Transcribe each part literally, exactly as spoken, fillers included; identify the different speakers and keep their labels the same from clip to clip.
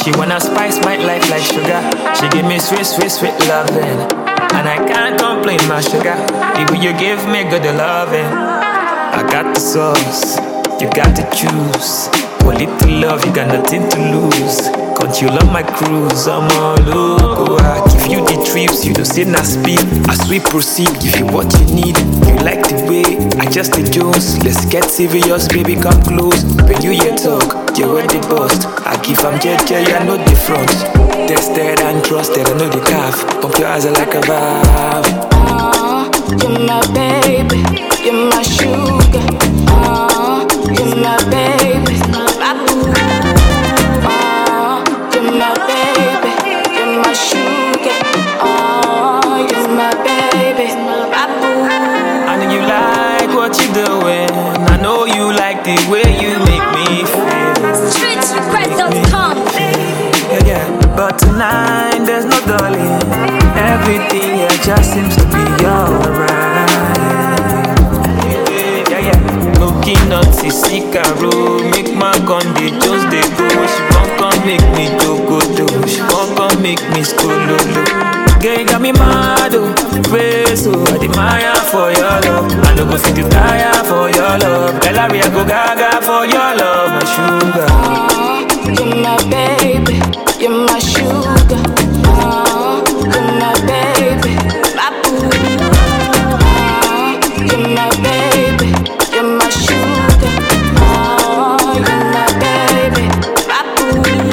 Speaker 1: She wanna spice my life like sugar. She give me sweet, sweet, sweet loving, and I can't complain, my sugar. The way you give me good loving, I got the sauce, you got the juice. For little love, you got nothing to lose. Can't you love my cruise? I'm all loco. I give you the trips, you don't say not speed. As we proceed, give you what you need. You like the way I just the Jones. Let's get serious, baby, come close. When you hear talk, you're at the bust. I give them J J, I know the front. Tested and trusted, I know the calf. Pump your eyes like a valve.
Speaker 2: Uh, you're my baby, you're my sugar. Uh, you're my baby. My baby, you're my sugar. Oh, you're my baby, babu.
Speaker 1: I know you like what you're doing. I know you like the way you make me feel.
Speaker 2: Streets request dot com.
Speaker 1: Yeah, yeah. But tonight there's no darling. Everything here just seems to be alright. Yeah, yeah. Looking at Sissy Caro, make my conde just they go. She won't come make me do go do. She won't come make me skololo. Girl, you got me mad, oh, praise, oh, I admire for your love. I no go fit to tire for your love. Girl, I go gaga for your love, my sugar.
Speaker 2: Oh, you're my baby, you're my sugar. Oh, you're my baby, babu. Oh, you're my baby, you're my sugar. Oh, you're my baby, babu.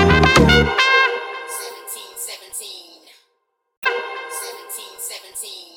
Speaker 3: seventeen seventeen